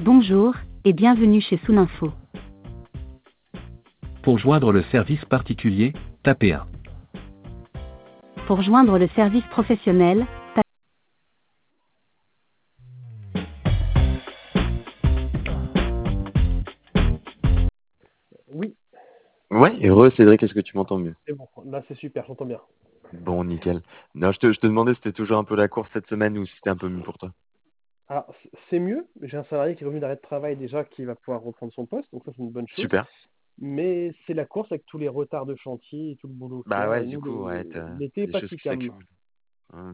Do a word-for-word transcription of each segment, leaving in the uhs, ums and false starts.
Bonjour, et bienvenue chez Souninfo. Pour joindre le service particulier, tapez un. Pour joindre le service professionnel, tapez Oui, Ouais, heureux Cédric, est-ce que tu m'entends mieux? c'est bon. Là, c'est super, j'entends bien. Bon, nickel. Non, je te, je te demandais si c'était toujours un peu la course cette semaine ou si c'était un peu mieux pour toi. Alors, c- c'est mieux. J'ai un salarié qui est revenu d'arrêt de travail déjà qui va pouvoir reprendre son poste, donc ça, c'est une bonne chose. Super. Mais c'est la course avec tous les retards de chantier et tout le boulot qu'il y Bah a. ouais, Et du nous, coup, ouais, le- t'as l'été t'as est des pas choses si qui calme. s'accumulent. Hein,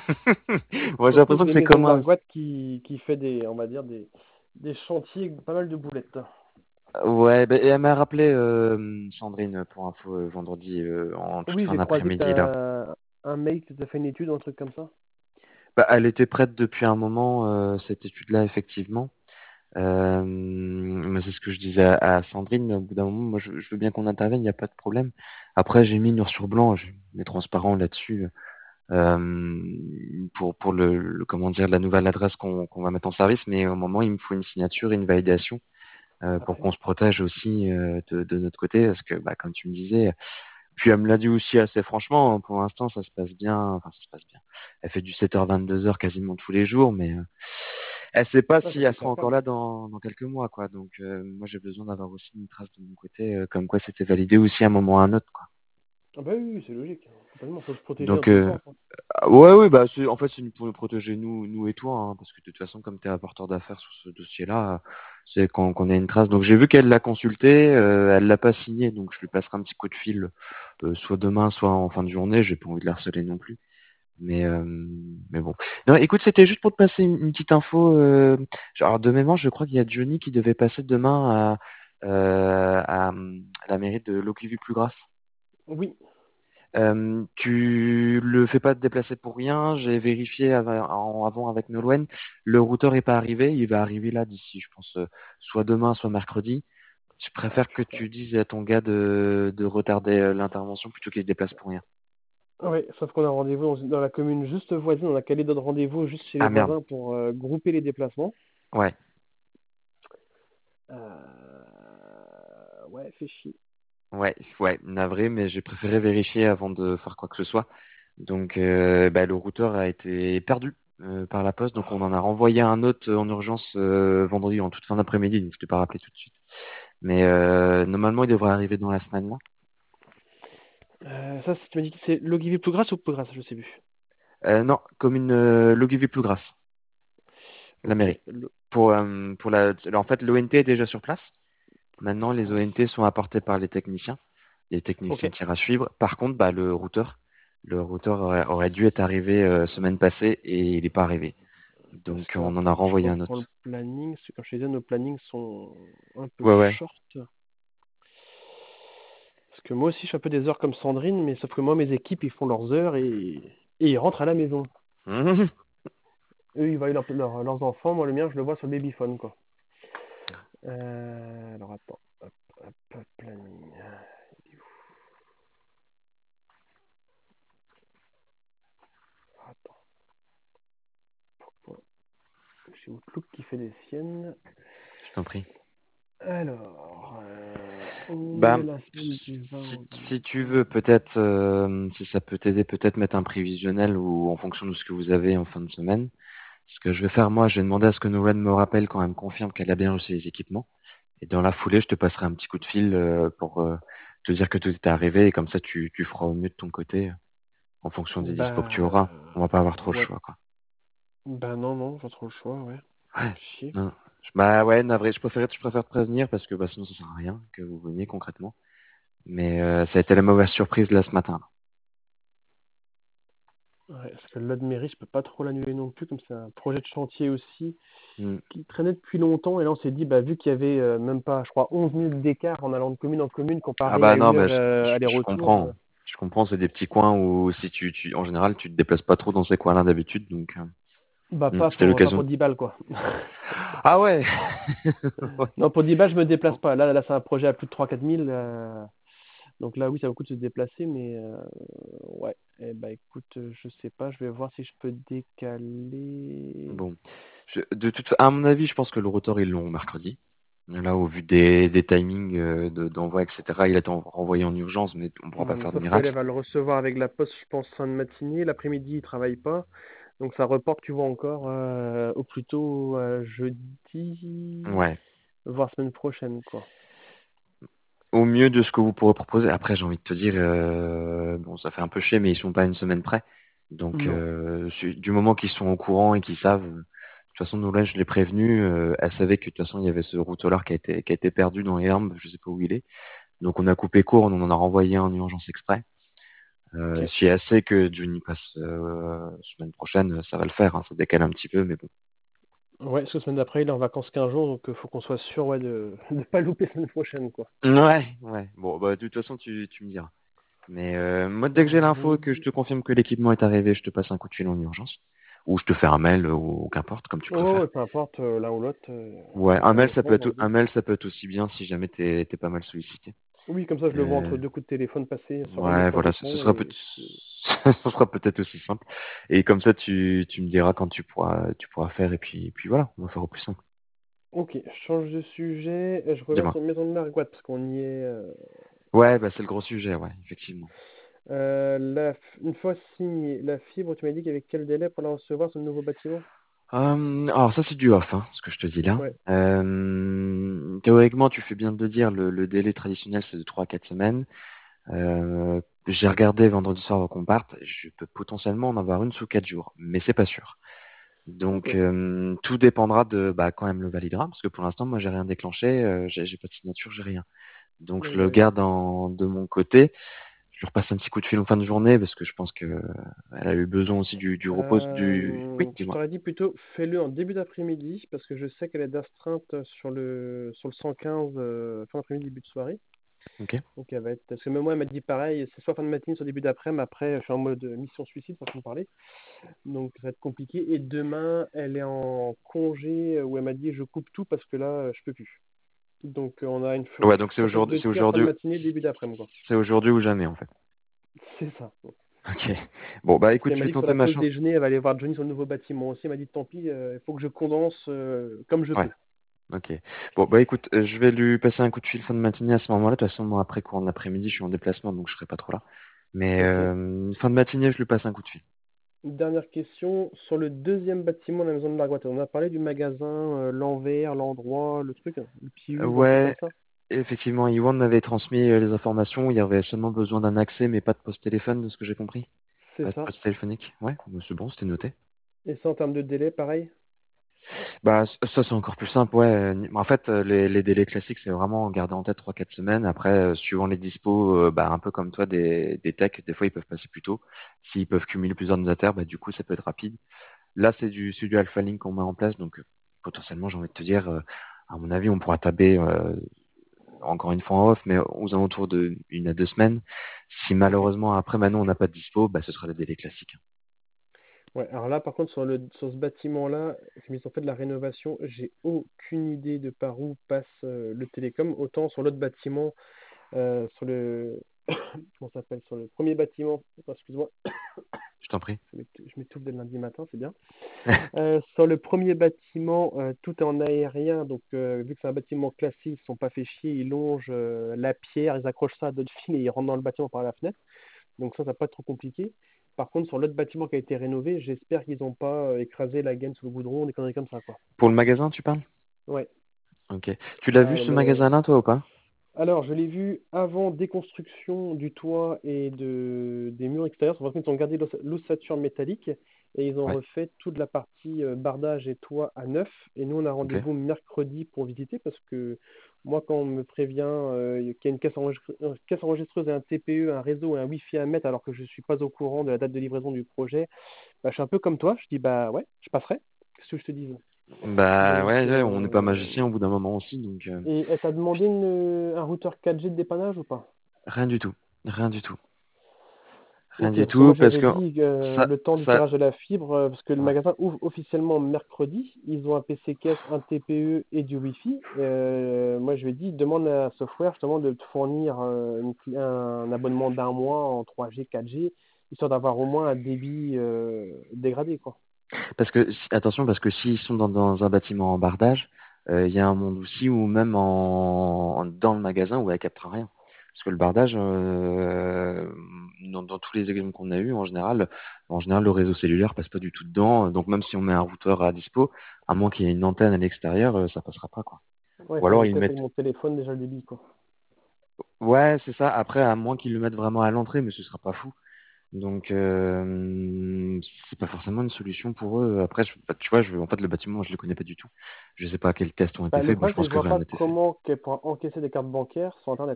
Moi, j'ai Surtout que l'impression que j'ai c'est maison comme de la un... boîte qui, qui fait des, on va dire, des, des chantiers avec pas mal de boulettes. Ouais, bah, et elle m'a rappelé, euh, Sandrine, pour info, euh, vendredi, euh, en toute Oui, fin j'ai croisé que d'après-midi, là. t'as un mec qui t'a fait une étude ou un truc comme ça. Bah, elle était prête depuis un moment, euh, cette étude-là, effectivement. Euh, mais c'est ce que je disais à, à Sandrine, au bout d'un moment, moi, je, je veux bien qu'on intervienne, il n'y a pas de problème. Après, j'ai mis noir sur blanc, j'ai mis transparent là-dessus. euh, pour pour le, le- comment dire la nouvelle adresse qu'on qu'on va mettre en service, mais au moment il me faut une signature et une validation euh, pour Parfait. qu'on se protège aussi euh, de, de notre côté, parce que bah, comme tu me disais, puis elle me l'a dit aussi assez franchement, hein, pour l'instant ça se passe bien, enfin ça se passe bien. Elle fait du sept heures vingt-deux heures quasiment tous les jours, mais euh, elle sait pas Ah, si ça, elle c'est sera super encore calme. là dans, dans quelques mois, quoi. Donc euh, moi j'ai besoin d'avoir aussi une trace de mon côté, euh, comme quoi c'était validé aussi à un moment ou à un autre, quoi. Ah bah oui, oui, c'est logique. Complètement, faut se protéger dans Donc tous les euh, sens, hein. Ah, ouais, ouais, bah, c'est, en fait, c'est pour nous protéger, nous, nous et toi, hein, parce que de toute façon, comme tu es apporteur d'affaires sur ce dossier-là, c'est qu'on qu'on ait une trace. Donc, j'ai vu qu'elle l'a consulté, euh, elle l'a pas signé, donc je lui passerai un petit coup de fil, euh, soit demain, soit en fin de journée. J'ai pas envie de la harceler non plus. Mais, euh, mais bon. Non, écoute, c'était juste pour te passer une, une petite info. Euh, genre, de mémoire, je crois qu'il y a Johnny qui devait passer demain à, euh, à, à la mairie de Loquivy-Plougrasse. Oui. Euh, tu le fais pas te déplacer pour rien. J'ai vérifié avant, avant avec Nolwenn. Le routeur est pas arrivé. Il va arriver là d'ici, je pense, euh, soit demain, soit mercredi. Je préfère que tu dises à ton gars de, de retarder euh, l'intervention plutôt qu'il se déplace pour rien. Oui, sauf qu'on a rendez-vous dans, dans la commune juste voisine, on a calé d'autres rendez-vous juste chez les Ah merde. voisins pour euh, grouper les déplacements. Ouais. Euh... Ouais, fait chier. Ouais. Ouais. Navré, mais j'ai préféré vérifier avant de faire quoi que ce soit. Donc, euh, bah, le routeur a été perdu euh, par la poste. Donc, on en a renvoyé un autre en urgence euh, vendredi en toute fin d'après-midi. Donc, je t'ai pas rappelé tout de suite. Mais euh, normalement, il devrait arriver dans la semaine là. Euh, ça, c'est- tu m'as dit que c'est Logivier plus grasse ou plus grasse, je sais plus. Euh, non, commune euh, Loguivy plus grasse, la Ok, mairie. le Pour euh, pour la, en fait, l'O N T est déjà sur place. Maintenant, plus les grasse. O N T sont apportés par les techniciens, les Ok. techniciens tirent à suivre. Par contre, bah, le routeur, le routeur aurait, aurait dû être arrivé euh, semaine passée et il n'est pas arrivé. Parce Donc, que on en a attends, je renvoyé un reprends le autre. planning. Parce que comme je te disais, nos plannings sont un peu Ouais, ouais. short. Parce que moi aussi, je fais un peu des heures comme Sandrine, mais sauf que moi, mes équipes, ils font leurs heures et, et ils rentrent à la maison. Eux, ils voient leur- leur- leurs enfants. Moi, le mien, je le vois sur le babyphone, quoi. Euh, alors, attends. Hop, hop, hop, planning. Il est où? Attends. Pourquoi j'ai Outlook qui fait des siennes. Je t'en prie. Alors, euh, on Bah, est la semaine du vingt si, au si tu vingt-cinq. veux, peut-être, euh, si ça peut t'aider, peut-être mettre un prévisionnel ou en fonction de ce que vous avez en fin de semaine. Ce que je vais faire, moi, je vais demander à ce que Nolan me rappelle quand elle me confirme qu'elle a bien reçu les équipements. Et dans la foulée, je te passerai un petit coup de fil euh, pour euh, te dire que tout est arrivé et comme ça, tu, tu feras au mieux de ton côté euh, en fonction des dispos que tu auras. Bah, On va pas avoir trop le ouais. choix, quoi. Bah non, non, pas trop le choix, ouais. Ouais. Chier. Non. Je- Bah ouais, navré, je préfère, je préfère te prévenir parce que bah, sinon ça sert à rien que vous veniez concrètement. Mais euh, ça a été la mauvaise surprise là ce matin. Ouais, parce que là de mairie, je peux pas trop l'annuler non plus, comme c'est un projet de chantier aussi Hmm. qui traînait depuis longtemps. Et là, on s'est dit, bah, vu qu'il y avait euh, même pas, je crois, onze minutes d'écart en allant de commune en commune, Ah comparé à bah une non, heure bah, je, euh, je, je aller-retour. euh, comprends. Je comprends, c'est des petits coins où si tu, tu en général tu te déplaces pas trop dans ces coins-là d'habitude, donc euh, Bah, hmm, pas c'était pour, pas l'occasion. pour dix balles, quoi. Ah ouais. Ouais. Non, pour dix balles, je me déplace pas. Là, là, c'est un projet à plus de trois quatre mille. euh, Donc là, oui, ça vaut le coup de se déplacer, mais euh, ouais. Eh bah, écoute, euh, je sais pas. Je vais voir si je peux décaler. Bon. Je- De toute fa- à mon avis, je pense que le rotor, ils l'ont mercredi. Là, au vu des, des timings euh, de- d'envoi, et cetera, il a été en- renvoyé en urgence, mais on ne pourra pas Ouais, mais faire de sauf qu'elle elle miracle. va le recevoir avec la poste, je pense, fin de matinée. L'après-midi, il travaille pas. Donc ça reporte, tu vois, encore euh, au plus tôt euh, jeudi, Ouais. voire semaine prochaine, quoi. Au mieux de ce que vous pourrez proposer. Après, j'ai envie de te dire, euh, bon, ça fait un peu chier, mais ils sont pas à une semaine près. Donc, Non. euh, su- du moment qu'ils sont au courant et qu'ils savent, euh, de toute façon, Nolan, je l'ai prévenu, euh, elle savait que de toute façon, il y avait ce routolard qui a été, qui a été perdu dans les herbes, je sais pas où il est. Donc, on a coupé court, on en a renvoyé un en urgence exprès. Euh, Ok. si elle sait que Johnny passe euh, semaine prochaine, ça va le faire, hein, ça décale un petit peu, mais bon. Ouais, parce que semaine d'après, il est en vacances quinze jours, donc il faut qu'on soit sûr, ouais, de ne pas louper semaine prochaine, quoi. Ouais, ouais. Bon, bah, de toute façon, tu, tu me diras. Mais euh, moi, dès que j'ai l'info et que je Euh, te confirme que l'équipement est arrivé, je te passe un coup de fil en urgence. Ou je te fais un mail, euh, ou qu'importe, comme tu Ouais, ouais, préfères. peu importe, euh, l'un ou l'autre. euh, Ouais, comme un ça, mail, au ça moins, peut on être, un dit. mail, ça peut être aussi bien si jamais t'es, t'es pas mal sollicité. Oui, comme ça, je le vois Euh, entre deux coups de téléphone passés sur un ouais, message de voilà, ce, ce fond. sera peut Et c'est- ce sera peut-être aussi simple. Et comme ça, tu, tu me diras quand tu pourras, tu pourras faire, et puis, et puis voilà, on va faire au plus simple. Ok, je change de sujet. euh, Je reviens Dis-moi. sur Maison de Margotte, parce qu'on y est. euh, Ouais, bah, c'est le gros sujet, ouais, effectivement. euh, la f- Une fois signé, la fibre, tu m'as dit qu'il y avait quel délai pour la recevoir sur le nouveau bâtiment? Hum, alors ça c'est du off, hein, ce que je te dis là. Ouais, Euh, théoriquement, tu fais bien de le dire, le, le délai traditionnel c'est de trois à quatre semaines. Euh, j'ai regardé vendredi soir avant qu'on parte, je peux potentiellement en avoir une sous quatre jours, mais c'est pas sûr. Donc ok. euh, tout dépendra de bah, quand elle me le validera, parce que pour l'instant moi j'ai rien déclenché, euh, j'ai j'ai pas de signature, j'ai rien. Donc je Donc, le j'avais- garde en- de mon côté. Je lui repasse un petit coup de fil en fin de journée parce que je pense que euh, elle a eu besoin aussi du, du repos du. Oui, Euh, je dis-moi. t'aurais dit plutôt, fais-le en début d'après-midi, parce que je sais qu'elle est d'astreinte sur le, sur le cent quinze, euh, fin d'après-midi, début de soirée. Ok. Donc elle va être. Parce que même moi, elle m'a dit pareil, c'est soit fin de matinée, soit début d'après, mais après, je suis en mode mission suicide, façon de parler. Donc ça va être compliqué. Et demain, elle est en congé, euh, où elle m'a dit, je coupe tout parce que là, euh, je peux plus. Donc euh, on a une f- Ouais, donc c'est fourchette aujourd'hui, de c'est tir fin de aujourd'hui, matinée, début d'après-midi, quoi. c'est aujourd'hui ou jamais en fait. C'est ça. Ok. Bon bah Parce écoute, qu'elle je m'a vais dit que sur tenter la ma pause chance. déjeuner, elle va aller voir Johnny sur le nouveau bâtiment aussi. Elle m'a dit, tant pis, euh, il faut que je condense euh, comme je Ouais. peux. Ok. Bon bah écoute, euh, je vais lui passer un coup de fil fin de matinée à ce moment-là. De toute façon, moi après cours de l'après-midi, je suis en déplacement, donc je serai pas trop là. Mais Ok. euh, fin de matinée, je lui passe un coup de fil. Une dernière question. Sur le deuxième bâtiment de la maison de Margotte, on a parlé du magasin, euh, l'envers, l'endroit, le truc, le P Euh, U ou un truc comme ouais, ça. effectivement, Iwan m'avait transmis euh, les informations. Il y avait seulement besoin d'un accès, mais pas de poste téléphone, de ce que j'ai compris. C'est Pas de ça. poste téléphonique. Ouais, bah, c'est bon, c'était noté. Et ça, en termes de délai, pareil. Bah, c- ça, c'est encore plus simple, ouais. Euh, En fait, euh, les, les délais classiques, c'est vraiment garder en tête trois quatre semaines. Après, euh, suivant les dispos, euh, bah, un peu comme toi, des, des techs, des fois, ils peuvent passer plus tôt. S'ils peuvent cumuler plusieurs utilisateurs, bah, du coup, ça peut être rapide. Là, c'est du, c'est du Alpha Link qu'on met en place, donc euh, potentiellement, j'ai envie de te dire, euh, à mon avis, on pourra taber, euh, encore une fois en off, mais aux alentours de une à deux semaines. Si Ok. malheureusement, après, maintenant, on n'a pas de dispo, bah, ce sera le délai classique. Ouais, alors là, par contre, sur le, sur ce bâtiment-là, comme ils ont fait de la rénovation, j'ai aucune idée de par où passe euh, le télécom. Autant sur l'autre bâtiment, euh, sur le, comment ça s'appelle, sur le premier bâtiment, attends, excuse-moi, Je t'en prie. je m'étou- je m'étouffe dès le lundi matin, c'est bien. Euh, sur le premier bâtiment, euh, tout est en aérien, donc euh, vu que c'est un bâtiment classique, ils ne sont pas fait chier, ils longent euh, la pierre, ils accrochent ça à d'autres fils et ils rentrent dans le bâtiment par la fenêtre. Donc ça, ça va pas être trop compliqué. Par contre, sur l'autre bâtiment qui a été rénové, j'espère qu'ils n'ont pas euh, écrasé la gaine sous le goudron, des conneries comme ça, quoi. Pour le magasin, tu parles? Ouais. Ok. Tu l'as vu Ah, ce le- magasin-là, toi, ou pas? Alors, je l'ai vu avant déconstruction du toit et de, des murs extérieurs. Par contre, ils ont gardé l'os- l'ossature métallique et ils ont Ouais. refait toute la partie euh, bardage et toit à neuf. Et nous, on a Ok. rendez-vous mercredi pour visiter parce que moi, quand on me prévient euh, qu'il y a une caisse, enregistre- euh, caisse enregistreuse et un T P E, un réseau et un Wi-Fi à mettre alors que je ne suis pas au courant de la date de livraison du projet, bah, je suis un peu comme toi. Je dis, bah ouais, je passerai. Qu'est-ce que je te dis? Bah Donc, ouais, ouais, on n'est pas euh, magicien au bout d'un moment aussi, donc euh, et elle t'a demandé une- un routeur quatre G de dépannage ou pas? rien du tout. Rien du tout. Rien Ok, du parce que moi tout, parce j'avais que dit euh, ça, le temps du ça, tirage de la fibre, euh, parce que le ouais. magasin ouvre officiellement mercredi. Ils ont un P C caisse, un T P E et du Wi-Fi. Euh, moi je lui ai dit, demande à Software justement de te fournir euh, une cl- un abonnement d'un mois en trois G, quatre G, histoire d'avoir au moins un débit euh, dégradé, quoi. Parce que, si- attention, parce que s'ils sont dans, dans un bâtiment en bardage, euh, il y a un monde aussi où même en, en- dans le magasin où elle captera rien. Parce que le bardage, euh, dans, dans tous les exemples qu'on a eu, en général, en général, le réseau cellulaire passe pas du tout dedans. Donc même si on met un routeur à dispo, à moins qu'il y ait une antenne à l'extérieur, euh, ça passera pas, quoi. Ouais, il Ou faudrait que alors je ils teste avec mettent, mon téléphone déjà le débit, quoi. ouais, c'est ça. Après, à moins qu'ils le mettent vraiment à l'entrée, mais ce sera pas fou. Donc, euh, c'est pas forcément une solution pour eux. Après, je- bah, tu vois, je, en fait, le bâtiment, je le connais pas du tout. Je sais pas quels tests ont été Bah, le faits. Bon, problème, je c'est que pense je que vois rien pas n'a été fait. comment qu'elle pourra encaisser des cartes bancaires sur Internet.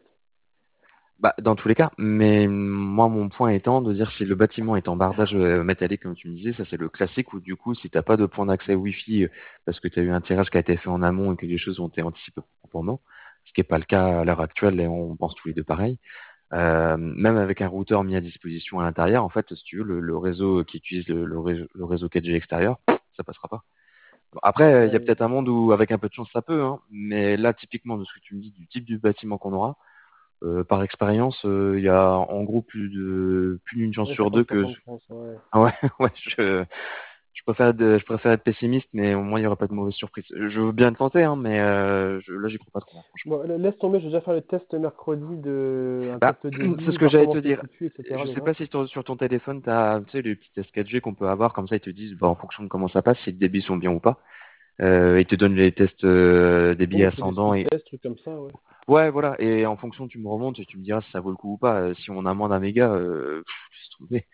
Bah, dans tous les cas. Mais moi, mon point étant de dire si le bâtiment est en bardage euh, métallique, comme tu me disais, ça c'est le classique où du coup, si t'as pas de point d'accès Wi-Fi euh, parce que tu as eu un tirage qui a été fait en amont et que les choses ont été anticipées proprement, ce qui est pas le cas à l'heure actuelle et on pense tous les deux pareil. Euh, même avec un routeur mis à disposition à l'intérieur, en fait, si tu veux, le, le réseau qui utilise le, le réseau, le réseau quatre G extérieur, ça passera pas. Bon, après, il y a Ouais. peut-être un monde où, avec un peu de chance, ça peut, hein, mais là, typiquement, de ce que tu me dis, du type du bâtiment qu'on aura, euh, par expérience, euh, il y a en gros plus de plus d'une chance Ouais, sur deux que. cinquante pour cent de chance, ouais. Ah ouais, ouais, je, je préfère être, je préfère être pessimiste, mais au moins il y aura pas de mauvaise surprise. Je veux bien le tenter, hein, mais euh, je, là, j'y crois pas trop, hein, franchement. Bon, la- laisse tomber, je vais déjà faire le test mercredi de un Bah, test c'est débit, ce que voir j'allais comment te c'est dire. foutu, et cetera Je sais déjà. pas si sur, sur ton téléphone, tu as, tu sais, les petits tests quatre G qu'on peut avoir, comme ça ils te disent, bah, en fonction de comment ça passe, si les débits sont bien ou pas. Euh, ils te donnent les tests euh, débits Oui, c'est des ascendants speed et tests, trucs comme ça, ouais. ouais, voilà. Et en fonction, tu me remontes et tu me diras si ça vaut le coup ou pas. Euh, Si on amende un méga, euh, pff, laisse tomber.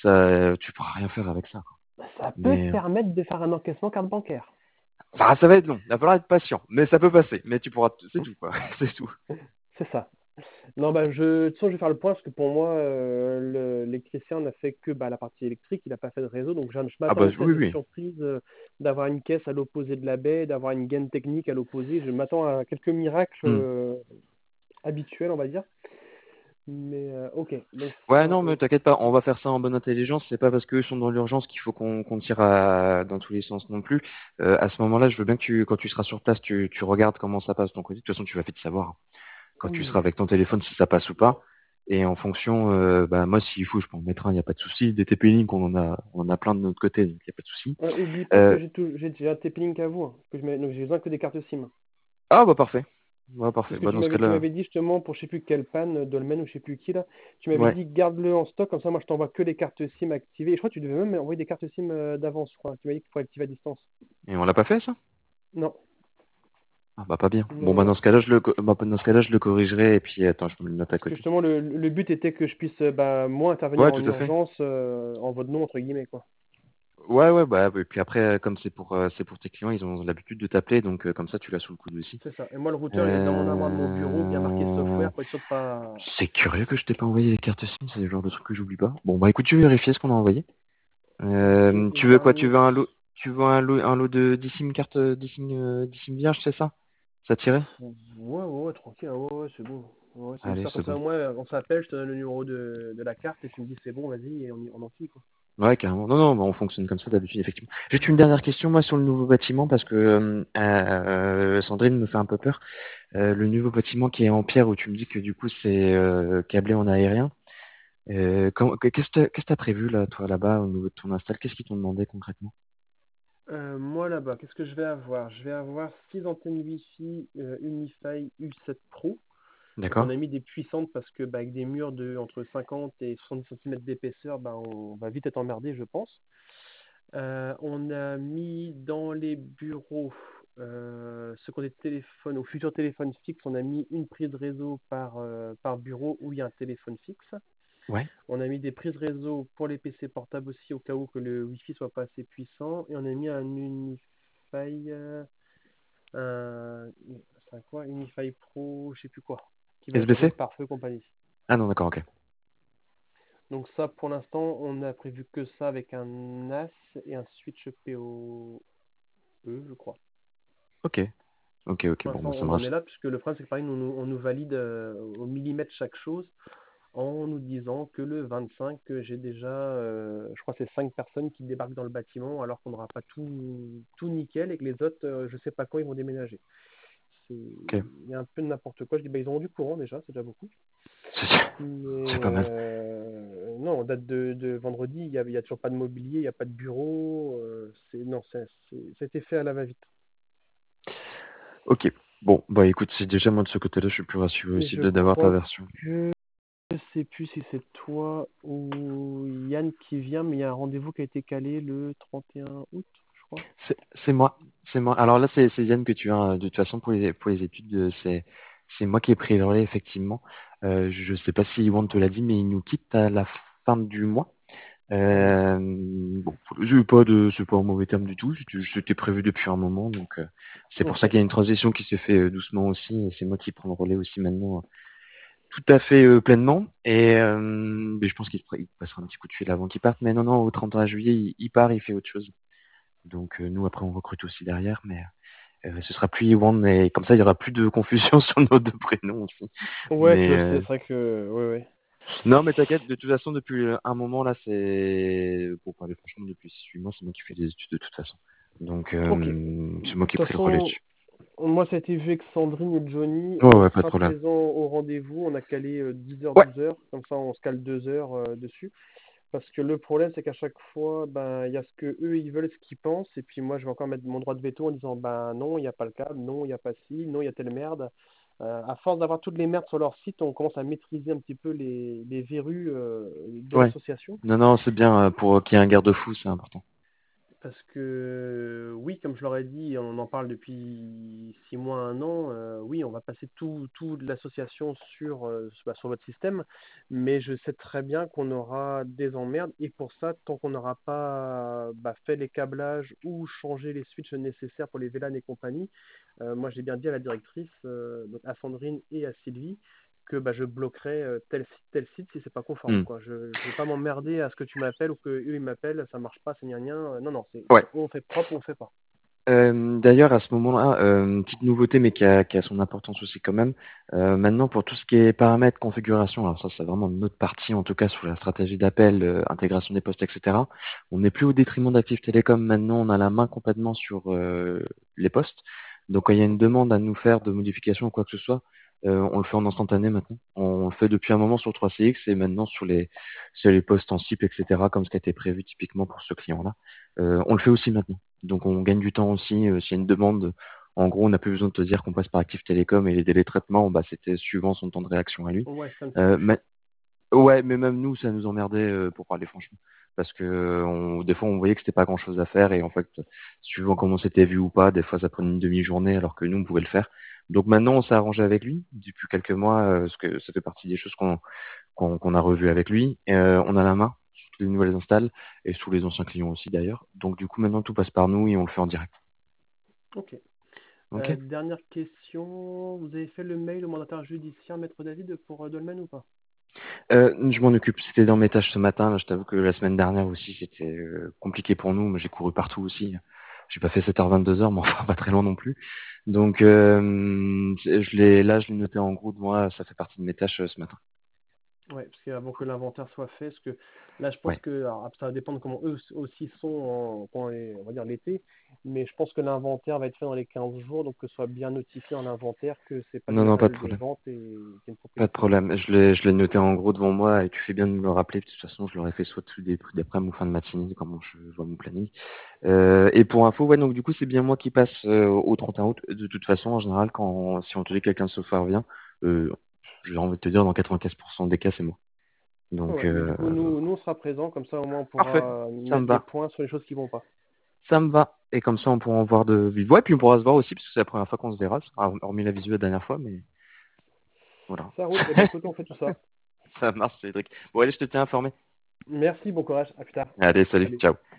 Ça, tu pourras rien faire avec ça, quoi. Bah, ça peut te Mais permettre de faire un encaissement carte bancaire. bah, ça va être long. Il va falloir être patient, mais ça peut passer. Mais tu pourras, c'est tout, quoi. C'est tout. C'est ça. Non, bah, je, de toute façon, je vais faire le point parce que pour moi, euh, le- l'électricien n'a fait que bah, la partie électrique, il n'a pas fait de réseau. Donc, je, je Ah bah m'attends aussi à oui, des oui. surprises, euh, d'avoir une caisse à l'opposé de la baie, d'avoir une gaine technique à l'opposé. Je m'attends à quelques miracles Hmm. euh, habituels, on va dire. Mais, euh, ok. Donc, Ouais, ça, non, mais ok. t'inquiète pas, on va faire ça en bonne intelligence. C'est pas parce qu'eux sont dans l'urgence qu'il faut qu'on qu'on tire à- dans tous les sens non plus. Euh, à ce moment-là, je veux bien que tu, quand tu seras sur place, tu, tu regardes comment ça passe de ton côté. De toute façon, tu vas vite savoir quand tu seras Oui. avec ton téléphone si ça passe ou pas. Et en fonction, euh, bah, moi, s'il faut, je peux en mettre un, il n'y a pas de souci. Des T P-Link, on en a, on en a plein de notre côté, donc il n'y a pas de souci. Euh, oublie pas Euh, que j'ai tout, j'ai j'ai un T-P-Link à vous, hein, que je mets- donc j'ai besoin que des cartes SIM. ah, bah, parfait. Ouais, parfait. Parce que Bah, tu dans ce m'avais, tu cas-là, m'avais dit justement pour je sais plus quelle panne, Dolmen ou je sais plus qui là, tu m'avais ouais. dit garde-le en stock, comme ça moi je t'envoie que les cartes SIM activées. Et je crois que tu devais même envoyer des cartes SIM euh, d'avance, je crois. Tu m'as dit qu'il faut activer à distance. Et on l'a pas fait, ça? Non, Ah, bah, pas bien. non, Bon, non, bah, dans non. ce cas-là, je le, co- bah, dans ce cas-là, je le corrigerai, et puis, attends, je me le note à Parce que côté. justement le, le but était que je puisse euh, bah, moi intervenir Ouais, en tout à fait. urgence euh, en votre nom entre guillemets quoi. Ouais, ouais, bah, et puis après, euh, comme c'est pour, euh, c'est pour tes clients, ils ont l'habitude de t'appeler, donc, euh, comme ça, tu l'as sous le coude aussi. C'est ça. Et moi le routeur il est dans mon armoire de mon bureau, bien marqué Euh... software pour être sûr de pas. C'est curieux que je t'ai pas envoyé les cartes SIM, c'est le genre de truc que j'oublie pas. Bon, bah, écoute, je vais vérifier ce qu'on a envoyé. Ok, Euh, et tu veux quoi? Tu dernier. veux un lot, tu veux un lot, un lot de dix SIM cartes, euh, dix SIM, euh, dix SIM vierges, c'est ça? Ça tirait? Ouais, ouais, ouais, tranquille, hein, ouais, ouais, c'est bon. Ouais, c'est Allez, ça, comme c'est ça, bon. au moins, on s'appelle, je te donne le numéro de, de la carte et tu me dis c'est bon, vas-y, et on, y- on en file, quoi. Ouais, carrément. Non, non, bah, on fonctionne comme ça d'habitude, effectivement. Juste une dernière question, moi, sur le nouveau bâtiment, parce que euh, euh, Sandrine me fait un peu peur. Euh, le nouveau bâtiment qui est en pierre, où tu me dis que du coup c'est euh, câblé en aérien. Euh, comment- qu'est-ce que t'as qu'est-ce que t'as prévu là, toi, là-bas, au niveau de ton install? Qu'est-ce qu'ils t'ont demandé concrètement? Euh, moi là-bas, qu'est-ce que je vais avoir? Je vais avoir six antennes Wi-Fi euh, Unify U sept Pro. Donc on D'accord? a mis des puissantes parce que bah, avec des murs de entre cinquante et soixante-dix centimètres d'épaisseur, bah, on va vite être emmerdé, je pense. Euh, on a mis dans les bureaux, euh, ceux qui ont des téléphones, ou futurs téléphones fixes, on a mis une prise de réseau par, euh, par bureau où il y a un téléphone fixe. Ouais. On a mis des prises réseau pour les P C portables aussi au cas où que le Wi-Fi soit pas assez puissant. Et on a mis un Unify, euh, un, c'est un quoi? Unify Pro, je sais plus quoi, qui va gérer le S B C? pare-feu compagnie. Ah non, d'accord, ok. Donc ça, pour l'instant, on a prévu que ça avec un N A S et un switch P O E, je crois. Ok. Ok, ok, Pour bon, l'instant, bah, ça me on en est rassure. là, puisque le problème, c'est que pareil, nous, nous- on nous valide euh, au millimètre chaque chose, en nous disant que le vingt-cinq, que j'ai déjà, euh, je crois que c'est cinq personnes qui débarquent dans le bâtiment, alors qu'on n'aura pas tout, tout nickel, et que les autres, euh, je sais pas quand ils vont déménager. C'est- Ok. Il y a un peu de n'importe quoi. Je dis, bah, ils ont du courant déjà, c'est déjà beaucoup. C'est Mais c'est pas mal. non, on date de, de vendredi, il n'y a, il y a toujours pas de mobilier, il n'y a pas de bureau. euh, c'est, non, c'est, c'est, c'était fait à la va-vite. Ok. Bon, bah écoute, c'est déjà moi de ce côté-là, je suis plus rassuré Et aussi je de d'avoir ta crois version. que je sais plus si c'est toi ou Yann qui vient, mais il y a un rendez-vous qui a été calé le trente et un août, je crois. C'est c'est moi, c'est moi. Alors là, c'est c'est Yann que tu as. euh, De toute façon, pour les pour les études, euh, c'est c'est moi qui ai pris le relais effectivement. Euh, je sais pas si Ywan te l'a dit, mais il nous quitte à la fin du mois. Oui. Euh, bon, c'est pas de, c'est pas un mauvais terme du tout. C'était c'était prévu depuis un moment, donc euh, c'est pour ça Ok. qu'il y a une transition qui s'est fait euh, doucement aussi, et c'est moi qui prends le relais aussi maintenant, euh, tout à fait euh, pleinement. Et euh, mais je pense qu'il te il te passera un petit coup de fil avant qu'il parte. Mais non, non, au trente et un juillet, il, il part, il fait autre chose. Donc euh, nous après on recrute aussi derrière, mais euh, ce sera plus Iwan, et comme ça il y aura plus de confusion sur nos deux prénoms aussi. Ouais, Mais je sais, euh, c'est vrai que. Ouais, ouais. non, mais t'inquiète, de toute façon, depuis un moment, là, c'est, pour parler franchement, depuis six huit mois, c'est moi qui fais des études de toute façon. Donc, Ok. euh, c'est De moi toute qui ai pris le relais façon, dessus. moi, ça a été vu avec Sandrine et Johnny. Ouais, On ouais, pas de sera problème. présent au rendez-vous. On a calé euh, dix heures, Ouais. douze heures. Comme ça, on se cale deux heures euh, dessus. Parce que le problème, c'est qu'à chaque fois, ben, il y a ce que eux ils veulent, ce qu'ils pensent. Et puis moi, je vais encore mettre mon droit de veto en disant, ben non, il n'y a pas le câble, non, il n'y a pas ci, non, il y a telle merde. Euh, à force d'avoir toutes les merdes sur leur site, on commence à maîtriser un petit peu les, les verrues euh, de Ouais. l'association. Non, non, c'est bien, euh, pour qu'il y ait un garde-fou, c'est important. Parce que oui, comme je leur ai dit, on en parle depuis six mois, un an. Euh, oui, on va passer tout, tout de l'association sur, euh, bah, sur votre système, mais je sais très bien qu'on aura des emmerdes et pour ça, tant qu'on n'aura pas bah, fait les câblages ou changé les switches nécessaires pour les V LAN et compagnie, euh, moi j'ai bien dit à la directrice, euh, donc à Sandrine et à Sylvie, que bah, je bloquerai euh, tel site, tel site si c'est pas conforme, Hmm. quoi. Je ne veux pas m'emmerder à ce que tu m'appelles ou que eux ils m'appellent, ça marche pas, c'est gna gna. Euh, Non, non, c'est Ouais. on fait propre ou on fait pas. Euh, d'ailleurs, à ce moment-là, euh, une petite nouveauté, mais qui a, qui a son importance aussi quand même. Euh, maintenant, pour tout ce qui est paramètres, configuration, alors ça, c'est vraiment notre partie, en tout cas, sous la stratégie d'appel, euh, intégration des postes, et cetera. On n'est plus au détriment d'Active Télécom. Maintenant, on a la main complètement sur euh, les postes. Donc, quand il y a une demande à nous faire de modification ou quoi que ce soit, euh, on le fait en instantané maintenant. On le fait depuis un moment sur trois C X et maintenant sur les, sur les postes en S I P, et cetera, comme ce qui a été prévu typiquement pour ce client-là. Euh, on le fait aussi maintenant. Donc on gagne du temps aussi, euh, s'il y a une demande. En gros, on n'a plus besoin de te dire qu'on passe par Active Télécom et les délais de traitement, bah, c'était suivant son temps de réaction à lui. Ouais, c'est un petit Euh, peu mais, chiant. ouais, mais même nous, ça nous emmerdait, euh, pour parler franchement. Parce que euh, on, des fois, on voyait que c'était pas grand-chose à faire et en fait, suivant comment c'était vu ou pas, des fois, ça prenait une demi-journée alors que nous, on pouvait le faire. Donc maintenant, on s'est arrangé avec lui depuis quelques mois, euh, parce que ça fait partie des choses qu'on qu'on qu'on a revues avec lui. Et, euh, on a la main sur toutes les nouvelles installs et sous les anciens clients aussi d'ailleurs. Donc du coup, maintenant, tout passe par nous et on le fait en direct. Ok. Ok. Euh, dernière question, vous avez fait le mail au mandataire judiciaire, Maître David, pour euh, Dolmen ou pas? Euh, je m'en occupe. C'était dans mes tâches ce matin. Là, je t'avoue que la semaine dernière aussi, c'était euh, compliqué pour nous. Mais j'ai couru partout aussi. J'ai pas fait sept heures vingt-deux heures, mais enfin pas très loin non plus. Donc euh, je l'ai là, je l'ai noté en gros de moi. Ça fait partie de mes tâches euh, ce matin. Ouais, parce qu'avant que l'inventaire soit fait, parce que là, je pense Ouais. que alors, ça va dépendre comment eux aussi sont en, pendant les- on va dire l'été, mais je pense que l'inventaire va être fait dans les quinze jours, donc que ce soit bien notifié en inventaire que c'est pas Non, non, pas de légal de problème. vente et qu'il y a une Pas de propriété. problème. Je l'ai, je l'ai noté en gros devant moi et tu fais bien de me le rappeler. De toute façon, je l'aurais fait soit tout début d'après-midi ou fin de matinée, comment je vois mon planning. Euh, et pour info, ouais, donc du coup, c'est bien moi qui passe euh, au trente et un août. De toute façon, en général, quand si on te dit que quelqu'un de Software vient, euh, j'ai envie de te dire, dans quatre-vingt-quinze pour cent des cas, c'est moi. Ouais, Donc, ouais, mais euh, du coup, nous, nous, on sera présents, comme ça au moins on parfait. pourra Ça me mettre des va. points sur les choses qui vont pas. Ça me va. Et comme ça, on pourra en voir de vive voix. Et puis, on pourra se voir aussi, parce que c'est la première fois qu'on se verra. Hormis la visuelle la dernière fois, mais voilà. Ça roule, et ben écoute, on fait tout ça. Ça marche, Cédric. Bon, allez, je te tiens informé. Merci, bon courage, à plus tard. Allez, salut. Salut. Ciao.